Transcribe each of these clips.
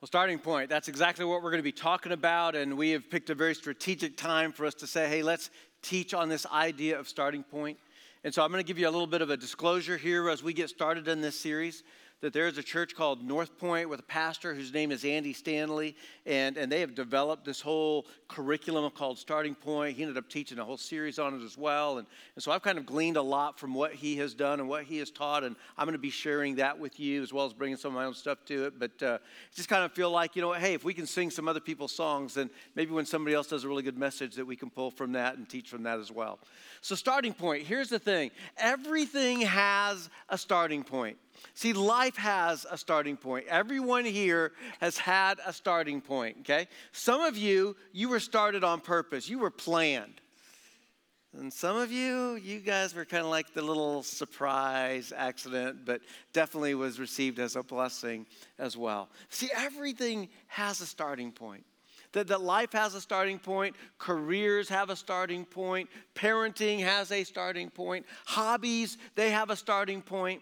Well, starting point, that's exactly what we're going to be talking about, and we have picked a very strategic time for us to say, hey, let's teach on this idea of starting point. And so I'm going to give you a little bit of a disclosure here as we get started in this series, that there is a church called North Point with a pastor whose name is Andy Stanley, and they have developed this whole curriculum called Starting Point. He ended up teaching a whole series on it as well, and so I've kind of gleaned a lot from what he has done and what he has taught, and I'm going to be sharing that with you as well as bringing some of my own stuff to it, but just kind of feel like, hey, if we can sing some other people's songs, then maybe when somebody else does a really good message that we can pull from that and teach from that as well. So starting point, here's the thing. Everything has a starting point. See, life has a starting point. Everyone here has had a starting point, okay? Some of you were started on purpose. You were planned. And some of you guys were kind of like the little surprise accident, but definitely was received as a blessing as well. See, everything has a starting point. That life has a starting point, careers have a starting point, parenting has a starting point, hobbies, they have a starting point.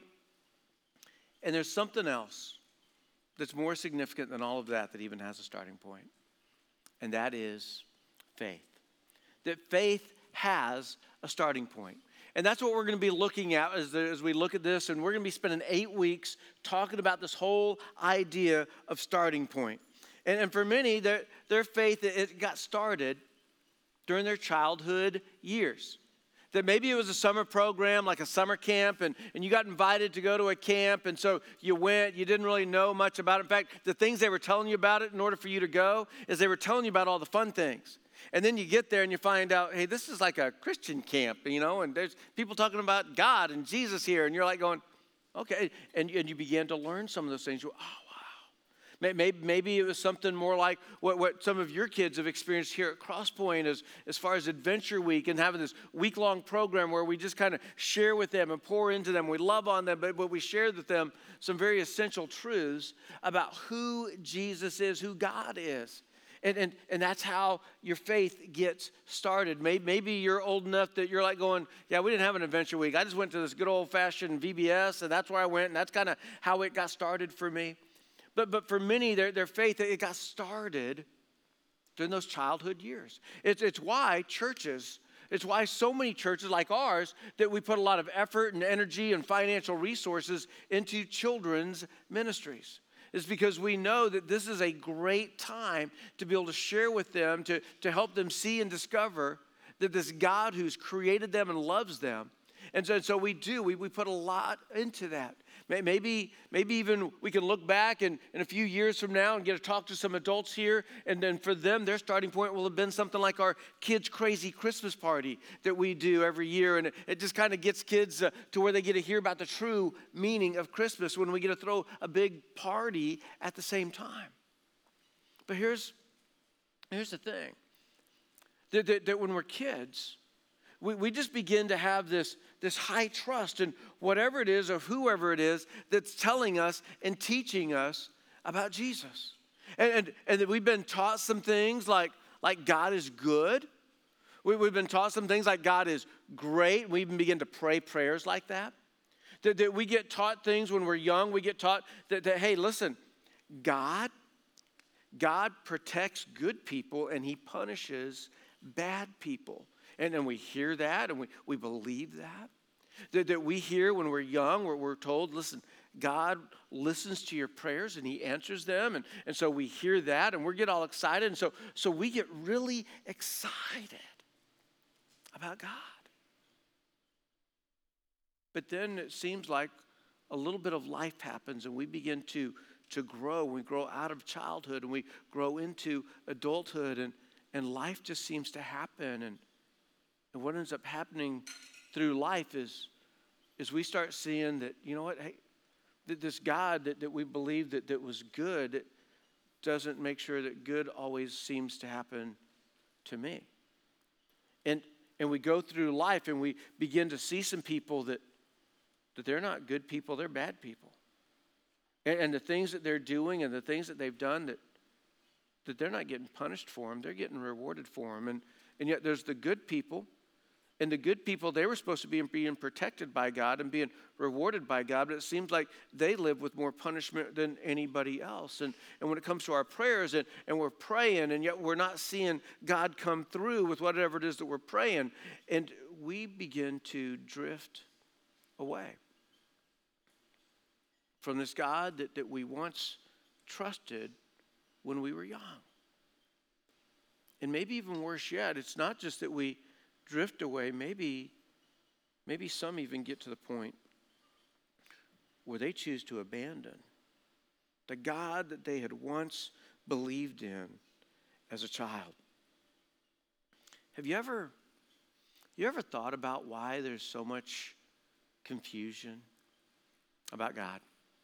And there's something else that's more significant than all of that even has a starting point. And that is faith. That faith has a starting point. And that's what we're going to be looking at as we look at this. And we're going to be spending 8 weeks talking about this whole idea of starting point. And for many, their faith, it got started during their childhood years. That maybe it was a summer program, like a summer camp, and you got invited to go to a camp, and so you went. You didn't really know much about it. In fact, the things they were telling you about it in order for you to go is they were telling you about all the fun things. And then you get there and you find out, hey, this is like a Christian camp, and there's people talking about God and Jesus here, and you're like going, okay. And you begin to learn some of those things. You go, oh, wow. Maybe it was something more like what some of your kids have experienced here at Crosspoint as far as Adventure Week and having this week-long program where we just kind of share with them and pour into them. We love on them, but we share with them some very essential truths about who Jesus is, who God is. And that's how your faith gets started. Maybe you're old enough that you're like going, yeah, we didn't have an Adventure Week. I just went to this good old-fashioned VBS, and that's where I went, and that's kind of how it got started for me. But for many, their faith, it got started during those childhood years. It's why churches, it's why so many churches like ours, that we put a lot of effort and energy and financial resources into children's ministries. It's because we know that this is a great time to be able to share with them, to help them see and discover that this God who's created them and loves them. And so we put a lot into that. Maybe even we can look back in a few years from now and get to talk to some adults here, and then for them, their starting point will have been something like our Kids Crazy Christmas party that we do every year, and it just kind of gets kids to where they get to hear about the true meaning of Christmas when we get to throw a big party at the same time. But here's the thing, that when we're kids, we just begin to have this high trust in whatever it is or whoever it is that's telling us and teaching us about Jesus. And that we've been taught some things like God is good. We've been taught some things like God is great. We even begin to pray prayers like that. That we get taught things when we're young. We get taught that hey, listen, God protects good people and he punishes bad people. And we hear that and we believe that. That we hear when we're young, where we're told, listen, God listens to your prayers and he answers them. And so we hear that and we get all excited. And so we get really excited about God. But then it seems like a little bit of life happens and we begin to grow. We grow out of childhood and we grow into adulthood and life just seems to happen. And what ends up happening through life is we start seeing that, you know what, hey, that this God that we believe that was good doesn't make sure that good always seems to happen to me. And we go through life and we begin to see some people that they're not good people, they're bad people. And the things that they're doing and the things that they've done that they're not getting punished for them, they're getting rewarded for them. And yet there's the good people. And the good people, they were supposed to be being protected by God and being rewarded by God, but it seems like they live with more punishment than anybody else. And when it comes to our prayers and we're praying, and yet we're not seeing God come through with whatever it is that we're praying, and we begin to drift away from this God that we once trusted when we were young. And maybe even worse yet, it's not just that we drift away. Maybe some even get to the point where they choose to abandon the God that they had once believed in as a child. Have you ever thought about why there's so much confusion about God?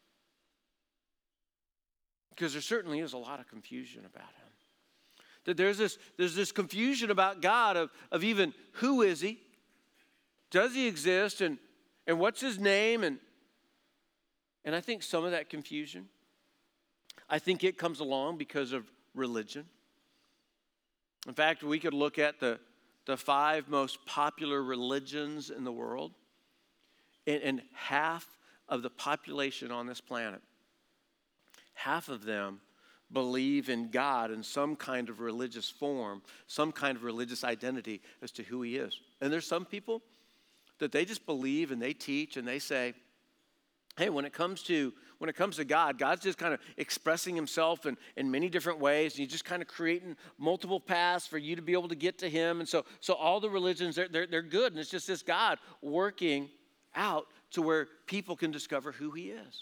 Because there certainly is a lot of confusion about him. That there's this confusion about God of even who is he? Does he exist? And what's his name? And I think some of that confusion, I think it comes along because of religion. In fact, we could look at the 5 most popular religions in the world, and half of the population on this planet, half of them believe in God in some kind of religious form, some kind of religious identity as to who he is. And there's some people that they just believe and they teach and they say, hey, when it comes to God, God's just kind of expressing himself in many different ways, and he's just kind of creating multiple paths for you to be able to get to him. And so all the religions, they're good, and it's just this God working out to where people can discover who he is.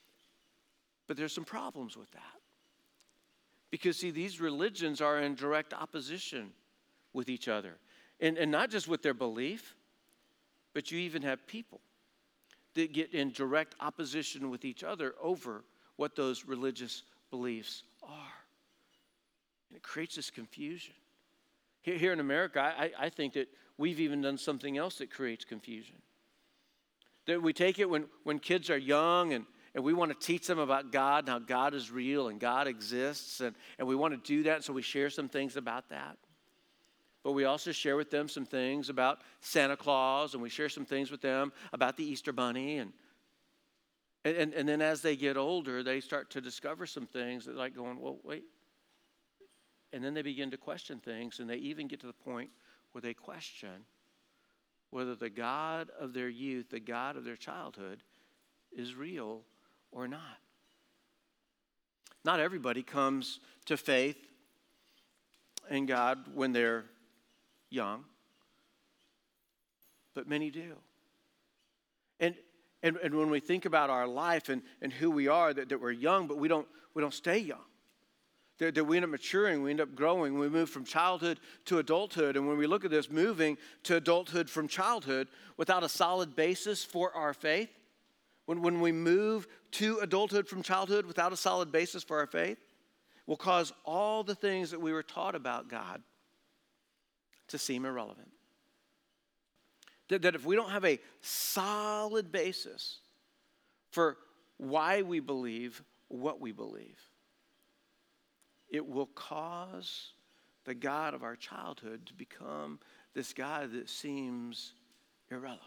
But there's some problems with that. Because, see, these religions are in direct opposition with each other. And not just with their belief, but you even have people that get in direct opposition with each other over what those religious beliefs are. And it creates this confusion. Here in America, I think that we've even done something else that creates confusion. That we take it when kids are young and we want to teach them about God and how God is real and God exists. And we want to do that, so we share some things about that. But we also share with them some things about Santa Claus, and we share some things with them about the Easter Bunny. And then as they get older, they start to discover some things that like going, well, wait. And then they begin to question things, and they even get to the point where they question whether the God of their youth, the God of their childhood, is real or not. Not everybody comes to faith in God when they're young, but many do. And when we think about our life and who we are, that we're young, but we don't stay young. That we end up maturing, we end up growing, we move from childhood to adulthood. And when we look at this moving to adulthood from childhood without a solid basis for our faith, when we move to adulthood from childhood without a solid basis for our faith, will cause all the things that we were taught about God to seem irrelevant. That if we don't have a solid basis for why we believe what we believe, it will cause the God of our childhood to become this God that seems irrelevant.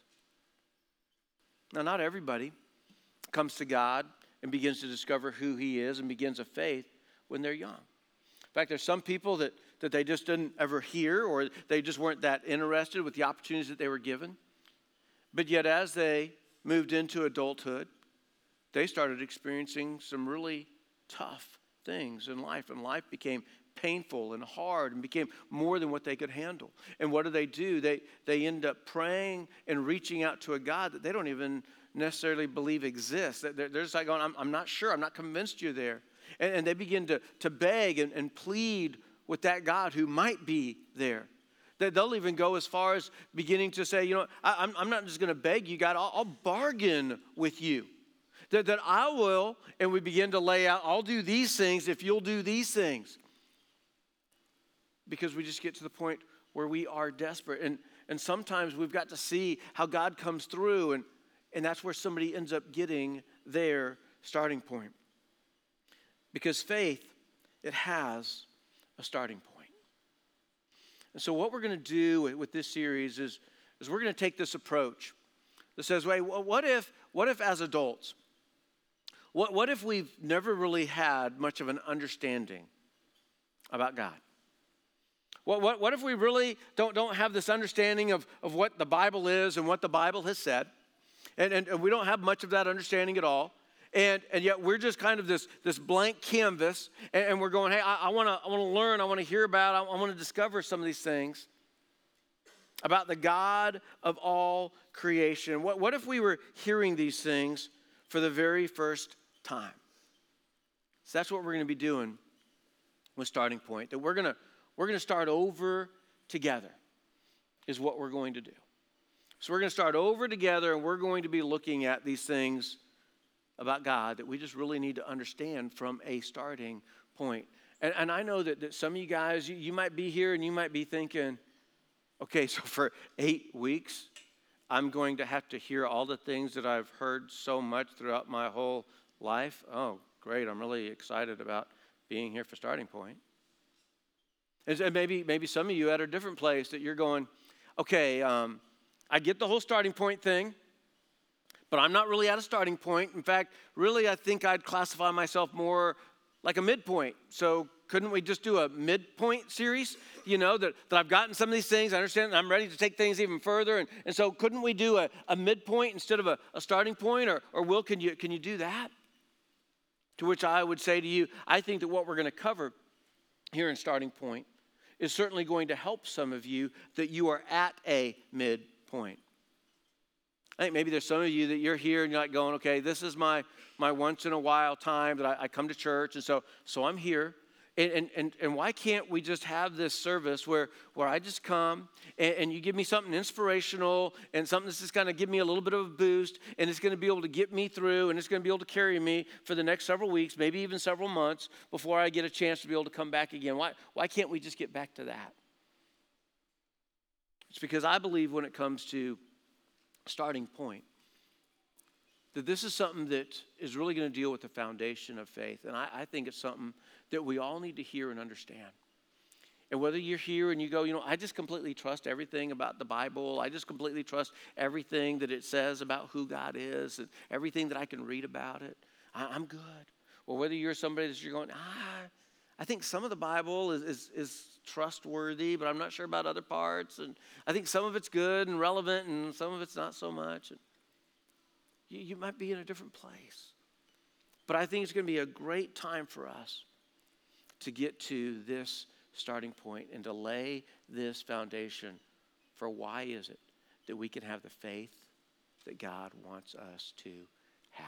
Now, not everybody comes to God and begins to discover who he is and begins a faith when they're young. In fact, there's some people that they just didn't ever hear, or they just weren't that interested with the opportunities that they were given. But yet as they moved into adulthood, they started experiencing some really tough things in life. And life became painful and hard and became more than what they could handle. And what do? They end up praying and reaching out to a God that they don't even necessarily believe exists. They're just like going, I'm not sure, I'm not convinced you're there. And they begin to beg and plead with that God who might be there. They'll even go as far as beginning to say, I'm not just going to beg you, God, I'll bargain with you. That I will, and we begin to lay out, I'll do these things if you'll do these things. Because we just get to the point where we are desperate. And sometimes we've got to see how God comes through, and that's where somebody ends up getting their starting point. Because faith, it has a starting point. And so what we're going to do with this series is we're going to take this approach that says, wait, what if as adults, what if we've never really had much of an understanding about God? What if we really don't have this understanding of what the Bible is and what the Bible has said, and we don't have much of that understanding at all, and yet we're just kind of this blank canvas, and we're going, hey, I want to learn, I want to hear about, I want to discover some of these things about the God of all creation. What if we were hearing these things for the very first time? So that's what we're going to be doing with Starting Point. That we're going to start over together is what we're going to do. So we're going to start over together, and we're going to be looking at these things about God that we just really need to understand from a starting point. And I know that some of you guys, you might be here and you might be thinking, okay, so for 8 weeks, I'm going to have to hear all the things that I've heard so much throughout my whole life. Oh, great, I'm really excited about being here for Starting Point. And maybe some of you at a different place that you're going, okay, I get the whole Starting Point thing, but I'm not really at a starting point. In fact, really, I think I'd classify myself more like a midpoint. So couldn't we just do a midpoint series? You know, that I've gotten some of these things, I understand, and I'm ready to take things even further. And so couldn't we do a midpoint instead of a starting point? Or Will, can you do that? To which I would say to you, I think that what we're going to cover here in Starting Point is certainly going to help some of you that you are at a midpoint. I think maybe there's some of you that you're here and you're like going, okay, this is my once in a while time that I come to church, and so I'm here. And why can't we just have this service where I just come and you give me something inspirational and something that's just going to give me a little bit of a boost, and it's going to be able to get me through, and it's going to be able to carry me for the next several weeks, maybe even several months before I get a chance to be able to come back again. Why can't we just get back to that? It's because I believe when it comes to Starting Point, that this is something that is really going to deal with the foundation of faith. And I think it's something that we all need to hear and understand. And whether you're here and you go, I just completely trust everything about the Bible. I just completely trust everything that it says about who God is and everything that I can read about it. I'm good. Or whether you're somebody that you're going, I think some of the Bible is trustworthy, but I'm not sure about other parts. And I think some of it's good and relevant, and some of it's not so much. And you might be in a different place. But I think it's going to be a great time for us to get to this starting point and to lay this foundation for why is it that we can have the faith that God wants us to have.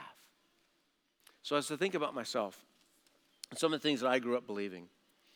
So as I think about myself, some of the things that I grew up believing,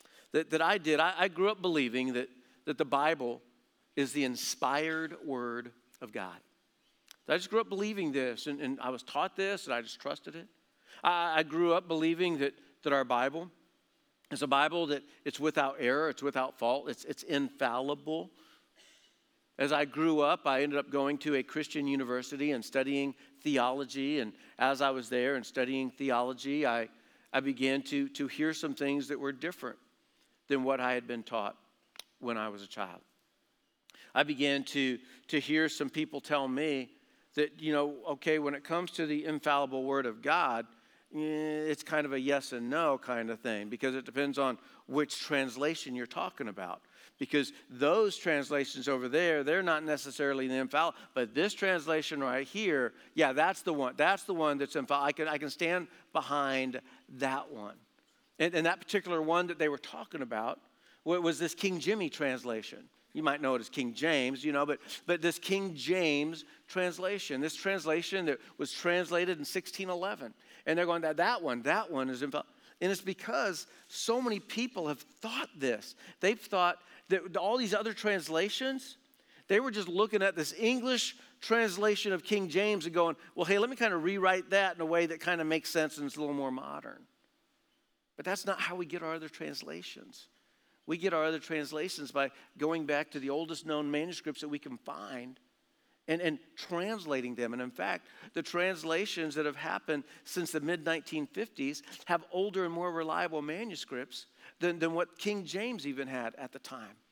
I grew up believing that the Bible is the inspired word of God. I just grew up believing this, and I was taught this, and I just trusted it. I grew up believing that our Bible is a Bible that it's without error, it's without fault, it's infallible. As I grew up, I ended up going to a Christian university and studying theology, and as I was there and studying theology, I began to hear some things that were different than what I had been taught when I was a child. I began to hear some people tell me that, okay, when it comes to the infallible word of God, it's kind of a yes and no kind of thing, because it depends on which translation you're talking about. Because those translations over there, they're not necessarily the infallible, but this translation right here, yeah, that's the one. That's the one that's infallible. I can stand behind that one. And that particular one that they were talking about was this King Jimmy translation. You might know it as King James, but this King James translation, this translation that was translated in 1611. And they're going, that one is infallible. And it's because so many people have thought this. They've thought that all these other translations, they were just looking at this English translation of King James and going, well, hey, let me kind of rewrite that in a way that kind of makes sense and it's a little more modern. But that's not how we get our other translations. We get our other translations by going back to the oldest known manuscripts that we can find and translating them. And in fact, the translations that have happened since the mid-1950s have older and more reliable manuscripts than what King James even had at the time.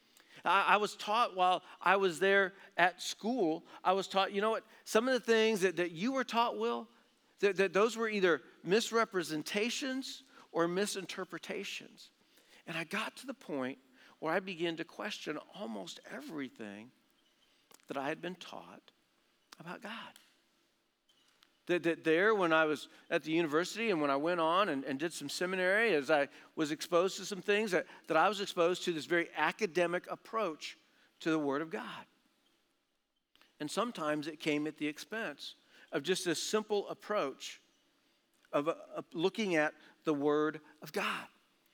I was taught while I was there at school, I was taught, you know what, some of the things that you were taught, Will, that those were either misrepresentations or misinterpretations. And I got to the point where I began to question almost everything that I had been taught about God. That there, when I was at the university and when I went on and did some seminary, as I was exposed to some things, that I was exposed to this very academic approach to the Word of God. And sometimes it came at the expense of just a simple approach of looking at the Word of God.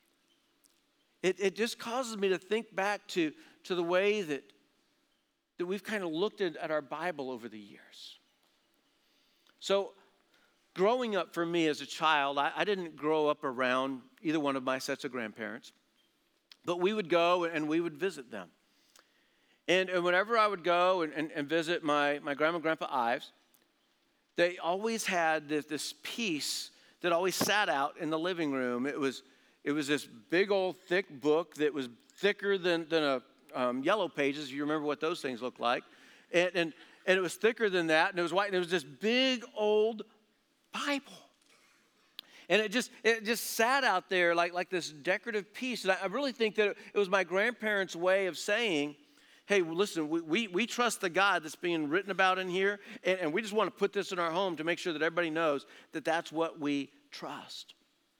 It just causes me to think back to the way that we've kind of looked at our Bible over the years. So growing up for me as a child, I didn't grow up around either one of my sets of grandparents, but we would go and we would visit them. And whenever I would go and visit my grandma and grandpa Ives, they always had this piece that always sat out in the living room. It was this big old thick book that was thicker than a Yellow Pages, if you remember what those things looked like. And it was thicker than that, and it was white, and it was this big old Bible. And it just sat out there like this decorative piece. And I really think that it was my grandparents' way of saying, hey, listen, we trust the God that's being written about in here, and we just want to put this in our home to make sure that everybody knows that that's what we trust.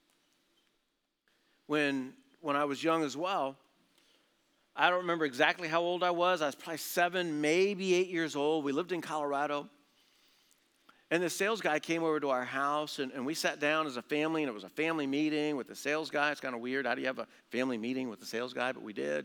When I was young as well, I don't remember exactly how old I was. I was probably 7, maybe 8 years old. We lived in Colorado. And the sales guy came over to our house, and we sat down as a family, and it was a family meeting with the sales guy. It's kind of weird. How do you have a family meeting with the sales guy? But we did.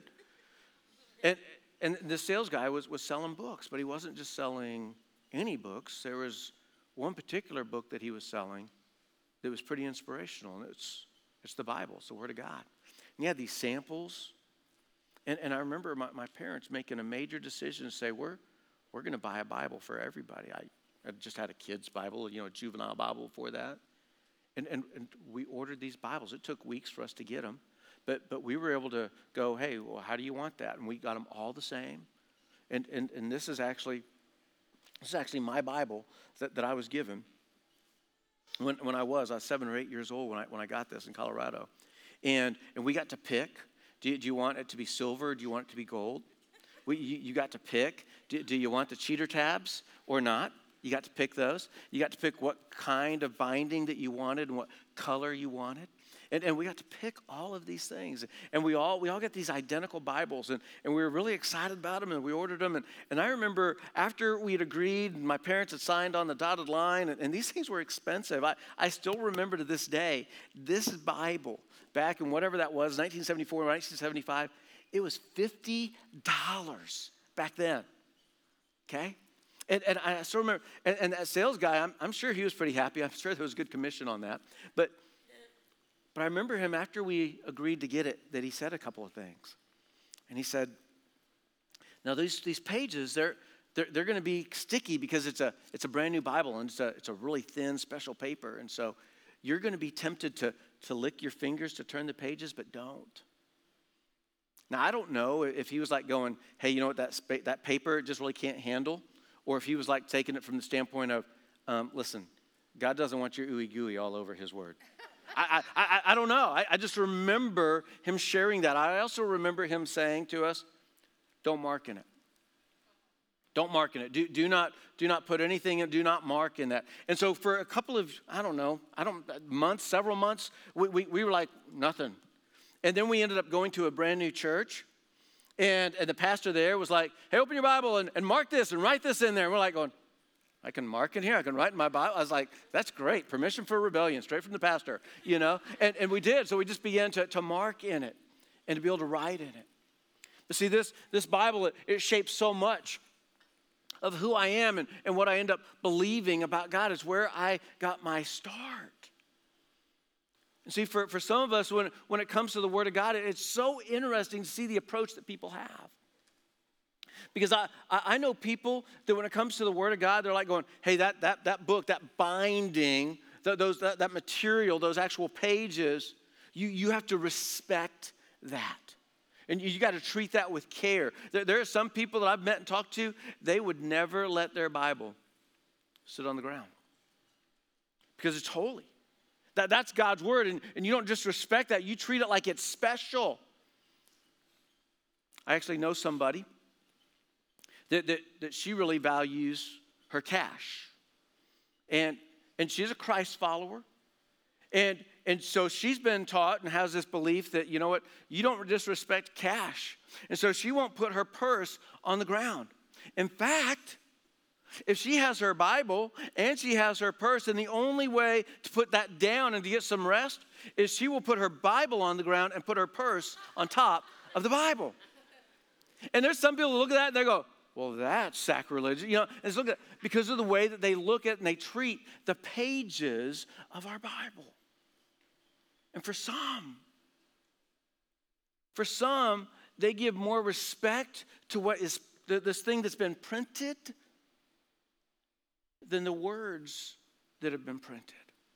And the sales guy was selling books, but he wasn't just selling any books. There was one particular book that he was selling that was pretty inspirational, and it's the Bible. It's the Word of God. And he had these samples. And I remember my parents making a major decision to say, we're going to buy a Bible for everybody. I just had a kid's Bible, a juvenile Bible before that. And we ordered these Bibles. It took weeks for us to get them. But we were able to go, hey, well, how do you want that? And we got them all the same. And this is actually my Bible that I was given when I was 7 or 8 years old when I got this in Colorado. And we got to pick. Do you want it to be silver? Do you want it to be gold? You got to pick. Do you want the cheater tabs or not? You got to pick those. You got to pick what kind of binding that you wanted and what color you wanted. And we got to pick all of these things. And we all got these identical Bibles. And we were really excited about them, and we ordered them. And I remember after we had agreed, and my parents had signed on the dotted line, and these things were expensive. I still remember to this day, this Bible, back in whatever that was, 1974, 1975, it was $50 back then, okay? And I still remember, and that sales guy, I'm sure he was pretty happy. I'm sure there was good commission on that. But I remember him, after we agreed to get it, that he said a couple of things. And he said, now these pages, they're going to be sticky because it's a brand new Bible, and it's a really thin special paper. And so you're going to be tempted to lick your fingers to turn the pages, but don't. Now, I don't know if he was like going, hey, you know what, that paper just really can't handle, or if he was like taking it from the standpoint of, listen, God doesn't want your ooey gooey all over his word. I don't know. I just remember him sharing that. I also remember him saying to us, don't mark in it. Don't mark in it. Do not put anything in, do not mark in that. And so for a couple of, several months, we were like, nothing. And then we ended up going to a brand new church. And the pastor there was like, hey, open your Bible and mark this and write this in there. And we're like going, I can mark in here. I can write in my Bible. I was like, that's great. Permission for rebellion, straight from the pastor, And we did. So we just began to mark in it and to be able to write in it. But see, this Bible, it shapes so much of who I am and what I end up believing about God. Is where I got my start. And see, for some of us, when it comes to the Word of God, it's so interesting to see the approach that people have. Because I know people that when it comes to the Word of God, they're like going, hey, that book, that binding, that material, those actual pages, you have to respect that. And you got to treat that with care. There are some people that I've met and talked to, they would never let their Bible sit on the ground because it's holy. That's God's word, and you don't just respect that. You treat it like it's special. I actually know somebody that she really values her cash. And she's a Christ follower. And so she's been taught and has this belief that, you know what, you don't disrespect cash. And so she won't put her purse on the ground. In fact, if she has her Bible and she has her purse, then the only way to put that down and to get some rest is she will put her Bible on the ground and put her purse on top of the Bible. And there's some people who look at that and they go, well, that's sacrilegious. You know, and look at because of the way that they look at and they treat the pages of our Bible. And for some, they give more respect to what is this thing that's been printed than the words that have been printed.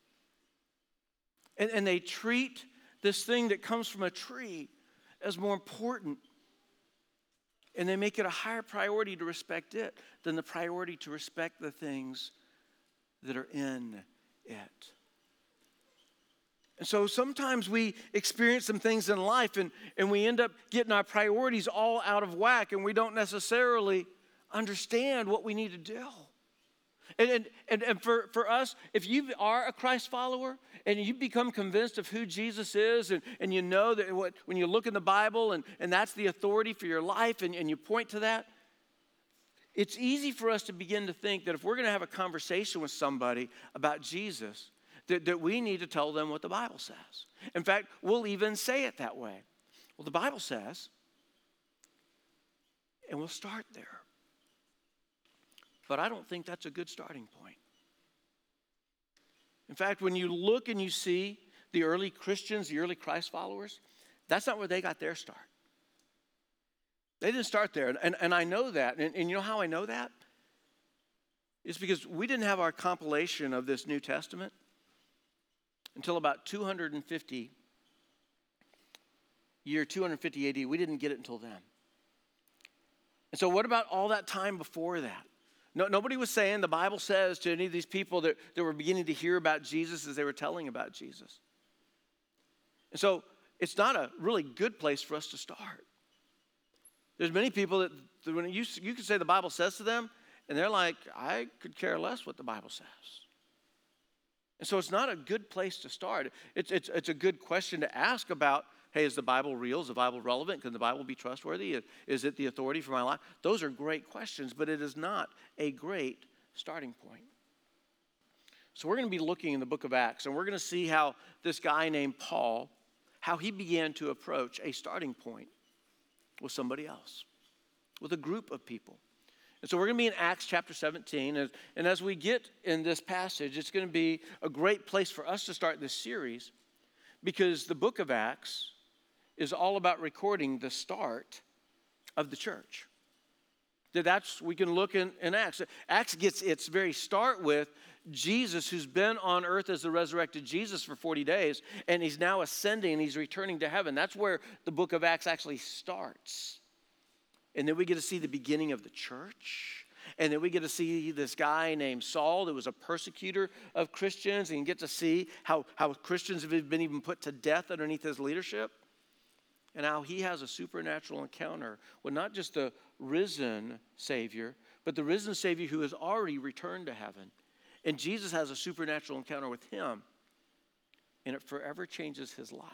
And they treat this thing that comes from a tree as more important. And they make it a higher priority to respect it than the priority to respect the things that are in it. And so sometimes we experience some things in life and we end up getting our priorities all out of whack and we don't necessarily understand what we need to do. And for us, if you are a Christ follower and you become convinced of who Jesus is and you know that when you look in the Bible and that's the authority for your life and you point to that, it's easy for us to begin to think that if we're going to have a conversation with somebody about Jesus, that we need to tell them what the Bible says. In fact, we'll even say it that way. Well, the Bible says, and we'll start there. But I don't think that's a good starting point. In fact, when you look and you see the early Christians, the early Christ followers, that's not where they got their start. They didn't start there. And I know that. And you know how I know that? It's because we didn't have our compilation of this New Testament until about 250 AD. We didn't get it until then. And so what about all that time before that? Nobody was saying the Bible says to any of these people that were beginning to hear about Jesus as they were telling about Jesus. And so it's not a really good place for us to start. There's many people that when you can say the Bible says to them, and they're like, I could care less what the Bible says. And so it's not a good place to start. It's a good question to ask about, hey, is the Bible real? Is the Bible relevant? Can the Bible be trustworthy? Is it the authority for my life? Those are great questions, but it is not a great starting point. So we're going to be looking in the book of Acts, and we're going to see how this guy named Paul, how he began to approach a starting point with somebody else, with a group of people. And so we're going to be in Acts chapter 17, and as we get in this passage, it's going to be a great place for us to start this series because the book of Acts is all about recording the start of the church. We can look in Acts. Acts gets its very start with Jesus, who's been on earth as the resurrected Jesus for 40 days, and he's now ascending and he's returning to heaven. That's where the book of Acts actually starts. And then we get to see the beginning of the church. And then we get to see this guy named Saul that was a persecutor of Christians. And you get to see how Christians have been even put to death underneath his leadership. And how he has a supernatural encounter with not just the risen Savior, but the risen Savior who has already returned to heaven. And Jesus has a supernatural encounter with him. And it forever changes his life.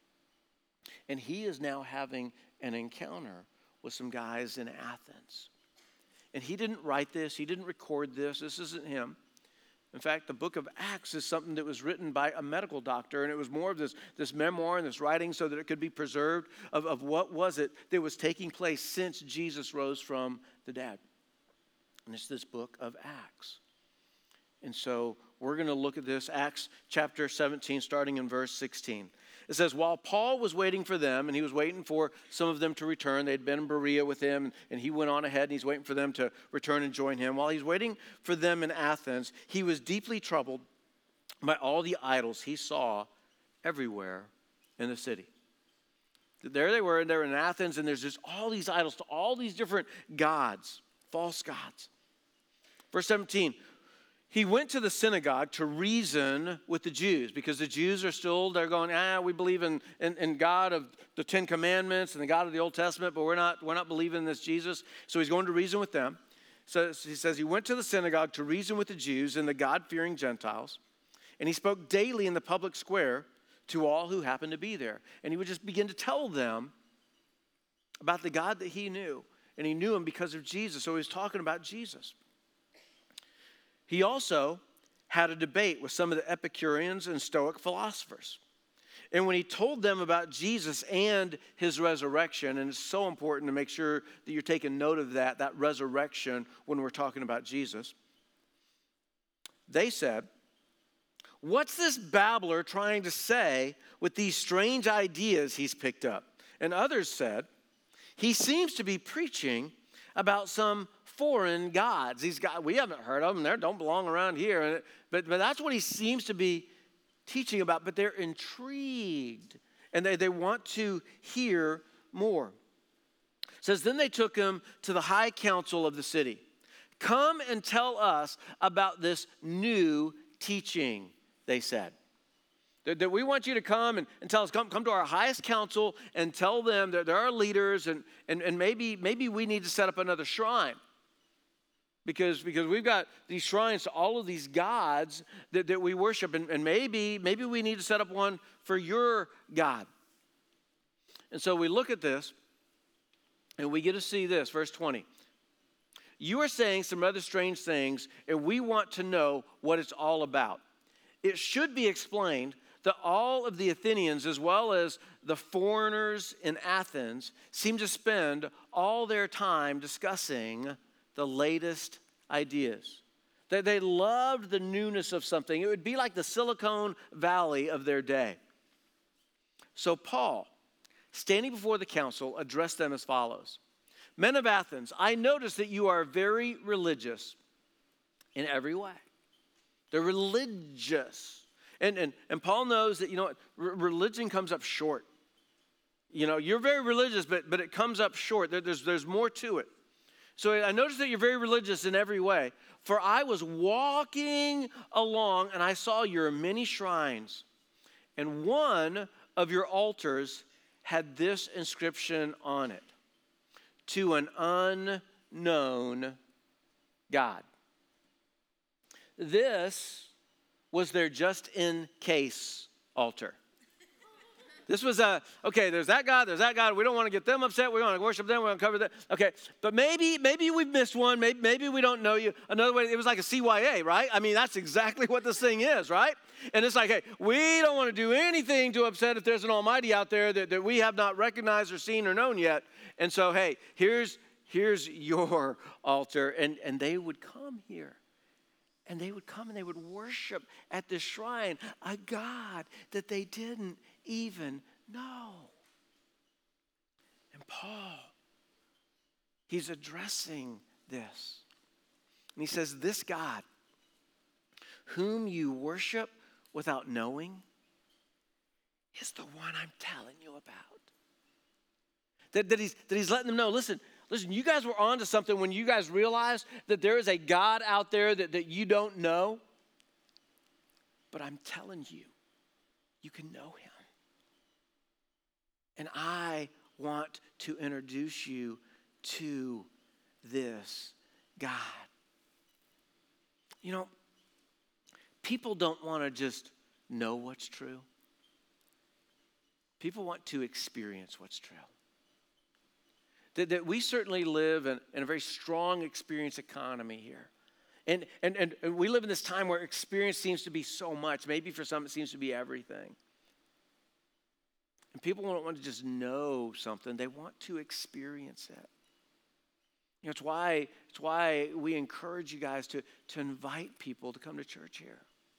And he is now having an encounter with some guys in Athens. And he didn't write this. He didn't record this. This isn't him. In fact, the book of Acts is something that was written by a medical doctor, and it was more of this memoir and this writing so that it could be preserved of what was it that was taking place since Jesus rose from the dead. And it's this book of Acts. And so we're going to look at this, Acts chapter 17, starting in verse 16. It says, while Paul was waiting for them, and he was waiting for some of them to return, they'd been in Berea with him, and he went on ahead, and he's waiting for them to return and join him. While he's waiting for them in Athens, he was deeply troubled by all the idols he saw everywhere in the city. There they were, and they were in Athens, and there's just all these idols to all these different gods, false gods. Verse 17, he went to the synagogue to reason with the Jews, because the Jews are still, they're going, we believe in God of the Ten Commandments and the God of the Old Testament, but we're not believing in this Jesus. So he's going to reason with them. So he says he went to the synagogue to reason with the Jews and the God-fearing Gentiles, and he spoke daily in the public square to all who happened to be there. And he would just begin to tell them about the God that he knew. And he knew him because of Jesus. So he was talking about Jesus. He also had a debate with some of the Epicureans and Stoic philosophers. And when he told them about Jesus and his resurrection, and it's so important to make sure that you're taking note of that resurrection when we're talking about Jesus, they said, "What's this babbler trying to say with these strange ideas he's picked up?" And others said, "He seems to be preaching about some foreign gods. These gods, we haven't heard of them. They don't belong around here." But that's what he seems to be teaching about. But they're intrigued, and they want to hear more. It says, then they took him to the high council of the city. "Come and tell us about this new teaching," they said. That we want you to come and tell us, come to our highest council and tell them that they're our leaders, and maybe we need to set up another shrine. Because we've got these shrines to all of these gods that we worship, and maybe we need to set up one for your God. And so we look at this, and we get to see this, verse 20. "You are saying some other strange things, and we want to know what it's all about. It should be explained that all of the Athenians, as well as the foreigners in Athens, seem to spend all their time discussing the latest ideas. They loved the newness of something. It would be like the Silicon Valley of their day." So Paul, standing before the council, addressed them as follows. "Men of Athens, I notice that you are very religious in every way." They're religious. And Paul knows that, religion comes up short. You're very religious, but it comes up short. There's more to it. So I noticed that you're very religious in every way. "For I was walking along, and I saw your many shrines, and one of your altars had this inscription on it: 'To an unknown God.'" This was their just-in-case altar. This was okay, there's that God. We don't want to get them upset. We want to worship them. We want to cover that. Okay, but maybe we've missed one. Maybe we don't know you. Another way, it was like a CYA, right? I mean, that's exactly what this thing is, right? And it's like, hey, we don't want to do anything to upset if there's an almighty out there that we have not recognized or seen or known yet. And so, hey, here's your altar. And they would come here. And they would come and they would worship at this shrine a God that they didn't even know. And Paul, he's addressing this. And he says, "This God, whom you worship without knowing, is the one I'm telling you about." That he's letting them know, listen, you guys were onto something when you guys realized that there is a God out there that you don't know. But I'm telling you, you can know him. And I want to introduce you to this God. People don't want to just know what's true. People want to experience what's true. That we certainly live in a very strong experience economy here. And we live in this time where experience seems to be so much. Maybe for some it seems to be everything. And people don't want to just know something. They want to experience it. It's why we encourage you guys to invite people to come to church here.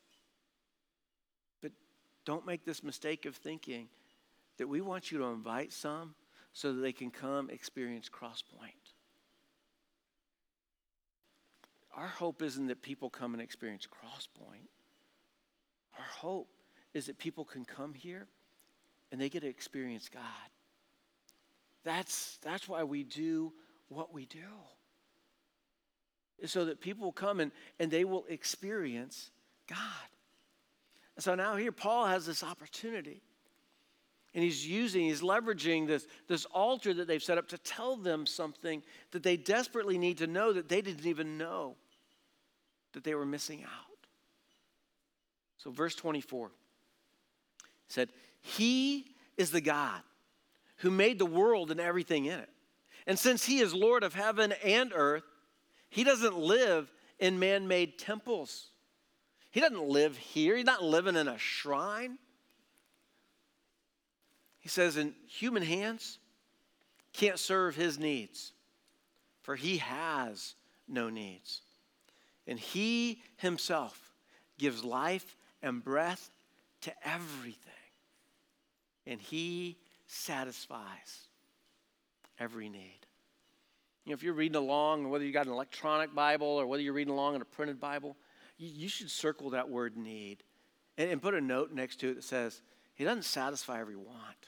But don't make this mistake of thinking that we want you to invite some so that they can come experience Crosspoint. Our hope isn't that people come and experience Crosspoint. Our hope is that people can come here and they get to experience God. That's why we do what we do. So that people will come and they will experience God. And so now here Paul has this opportunity. And he's leveraging this altar that they've set up to tell them something that they desperately need to know that they didn't even know that they were missing out. So verse 24 said, he is the God who made the world and everything in it. And since he is Lord of heaven and earth, he doesn't live in man-made temples. He doesn't live here. He's not living in a shrine. He says, in human hands can't serve his needs, for he has no needs. And he himself gives life and breath to everything. And he satisfies every need. You know, if you're reading along, whether you got an electronic Bible or whether you're reading along in a printed Bible, you should circle that word need and put a note next to it that says, he doesn't satisfy every want,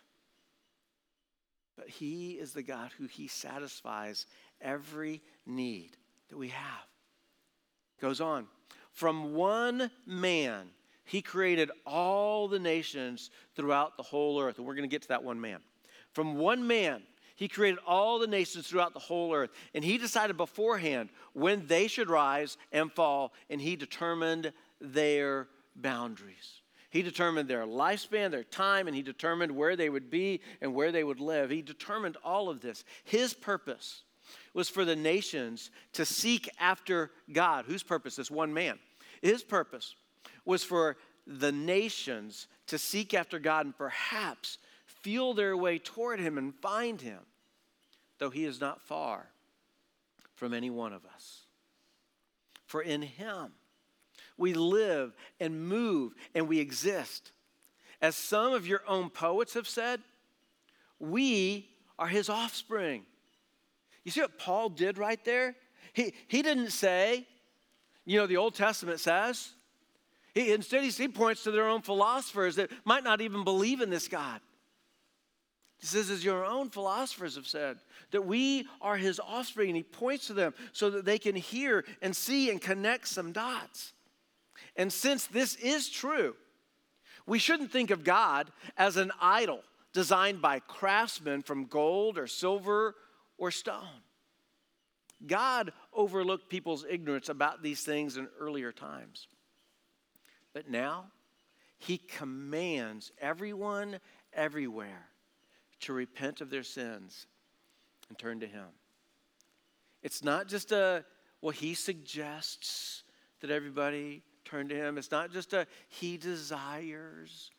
but he is the God who he satisfies every need that we have. Goes on. From one man, he created all the nations throughout the whole earth. And we're going to get to that one man. From one man, he created all the nations throughout the whole earth. And he decided beforehand when they should rise and fall. And he determined their boundaries. He determined their lifespan, their time, and he determined where they would be and where they would live. He determined all of this. His purpose was for the nations to seek after God. Whose purpose? This one man. His purpose was for the nations to seek after God and perhaps feel their way toward him and find him, though he is not far from any one of us. For in him we live and move and we exist. As some of your own poets have said, we are his offspring. You see what Paul did right there? He didn't say, the Old Testament says. Instead, he points to their own philosophers that might not even believe in this God. He says, as your own philosophers have said, that we are his offspring. And he points to them so that they can hear and see and connect some dots. And since this is true, we shouldn't think of God as an idol designed by craftsmen from gold or silver or stone. God overlooked people's ignorance about these things in earlier times. But now, he commands everyone everywhere to repent of their sins and turn to him. It's not just he suggests that everybody turn to him. It's not just he desires.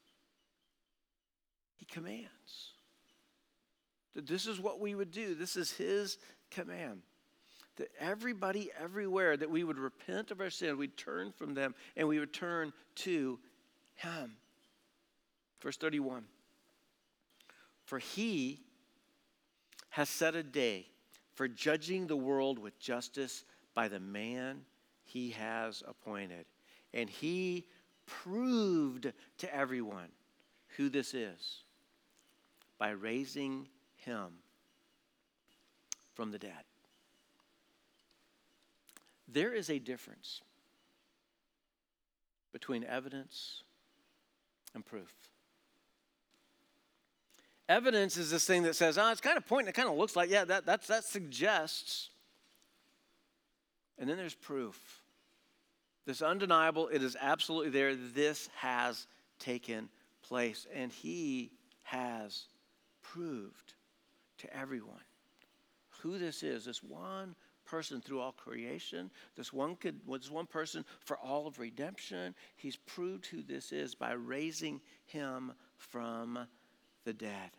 He commands. That this is what we would do. This is his command. That everybody everywhere, that we would repent of our sin, we'd turn from them, and we would turn to him. Verse 31. For he has set a day for judging the world with justice by the man he has appointed. And he proved to everyone who this is by raising him from the dead. There is a difference between evidence and proof. Evidence is this thing that says, it's kind of pointing, it kind of looks like, that suggests. And then there's proof. This undeniable, it is absolutely there. This has taken place. And he has proved to everyone who this is, this one person through all creation, this one person for all of redemption. He's proved who this is by raising him from the dead.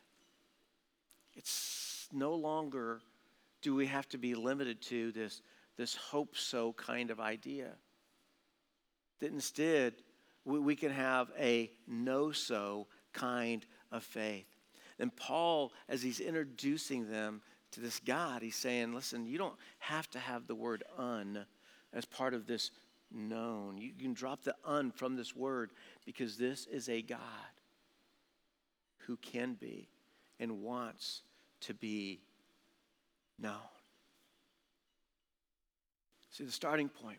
It's no longer do we have to be limited to this hope so kind of idea. That instead we can have a know so kind of faith. And Paul, as he's introducing them to this God, he's saying, listen, you don't have to have the word un as part of this known. You can drop the un from this word because this is a God who can be and wants to be known. See, the starting point.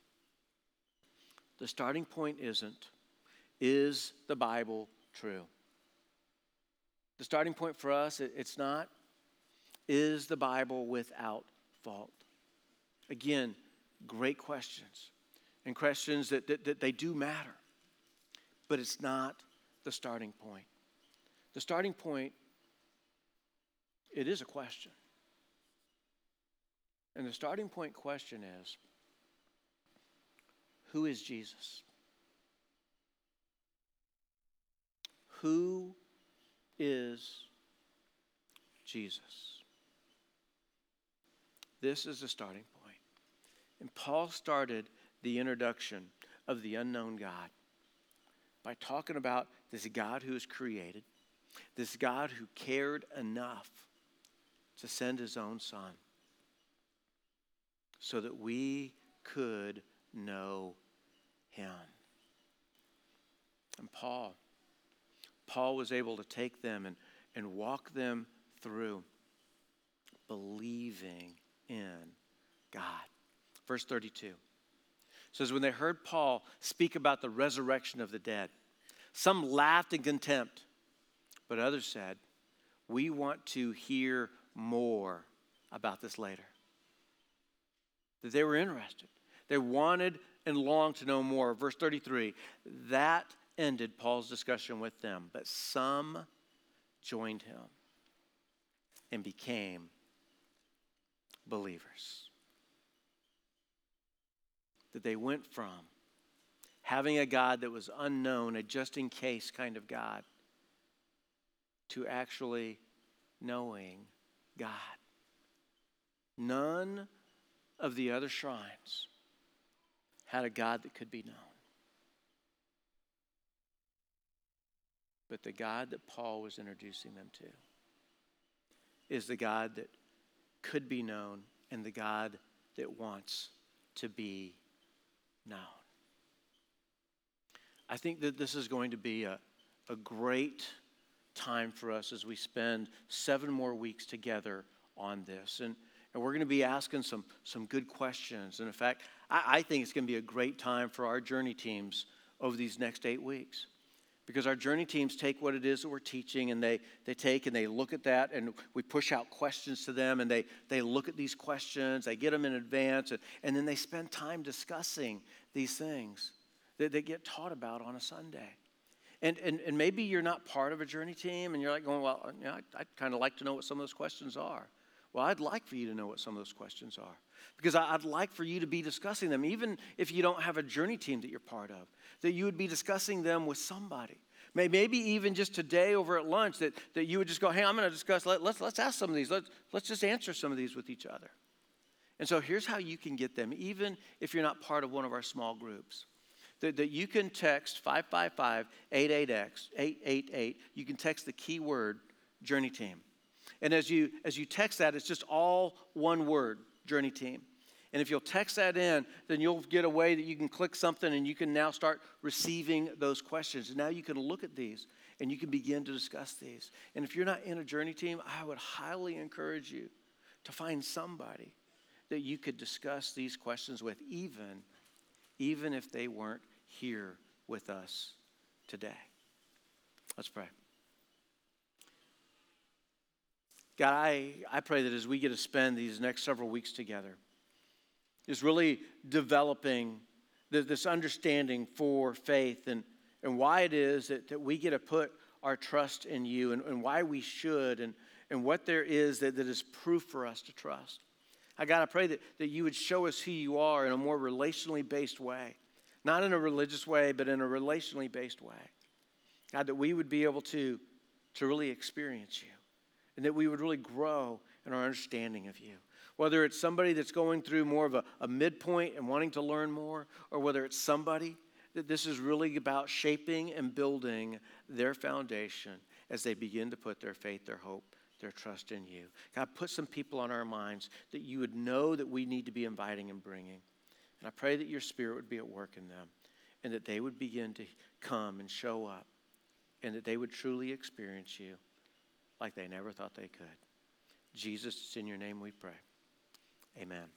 The starting point is the Bible true? The starting point for us, it's not, is the Bible without fault? Again, great questions, and questions that they do matter, but it's not the starting point. The starting point, it is a question. And the starting point question is, who is Jesus? Who is Jesus? This is the starting point. And Paul started the introduction of the unknown God by talking about this God who is created, this God who cared enough to send his own Son so that we could know him. And Paul was able to take them and walk them through believing in God. Verse 32 says, when they heard Paul speak about the resurrection of the dead, some laughed in contempt, but others said, we want to hear more about this later. That they were interested. They wanted and longed to know more. Verse 33, that ended Paul's discussion with them, but some joined him and became believers. That they went from having a God that was unknown, a just-in-case kind of God, to actually knowing God. None of the other shrines had a God that could be known. But the God that Paul was introducing them to is the God that could be known and the God that wants to be known. I think that this is going to be a great time for us as we spend 7 more weeks together on this. And we're going to be asking some good questions. And in fact, I think it's going to be a great time for our journey teams over these next 8 weeks. Because our journey teams take what it is that we're teaching and they take and they look at that and we push out questions to them and they look at these questions, they get them in advance and then they spend time discussing these things that they get taught about on a Sunday. And maybe you're not part of a journey team and you're like going, well, you know, I'd kind of like to know what some of those questions are. Well, I'd like for you to know what some of those questions are. Because I'd like for you to be discussing them, even if you don't have a journey team that you're part of, that you would be discussing them with somebody. Maybe even just today over at lunch that you would just go, hey, I'm going to discuss, let's ask some of these. Let's just answer some of these with each other. And so here's how you can get them, even if you're not part of one of our small groups. That you can text 555-8888. You can text the keyword journey team. And as you text that, it's just all one word, journey team. And if you'll text that in, then you'll get a way that you can click something and you can now start receiving those questions. And now you can look at these and you can begin to discuss these. And if you're not in a journey team, I would highly encourage you to find somebody that you could discuss these questions with, even if they weren't here with us today. Let's pray. God, I pray that as we get to spend these next several weeks together, is really developing this understanding for faith and why it is that we get to put our trust in you and why we should and what there is that is proof for us to trust. God, I pray that you would show us who you are in a more relationally based way. Not in a religious way, but in a relationally based way. God, that we would be able to really experience you. And that we would really grow in our understanding of you. Whether it's somebody that's going through more of a midpoint and wanting to learn more, or whether it's somebody that this is really about shaping and building their foundation as they begin to put their faith, their hope, their trust in you. God, put some people on our minds that you would know that we need to be inviting and bringing. And I pray that your Spirit would be at work in them and that they would begin to come and show up and that they would truly experience you like they never thought they could. Jesus, it's in your name we pray. Amen.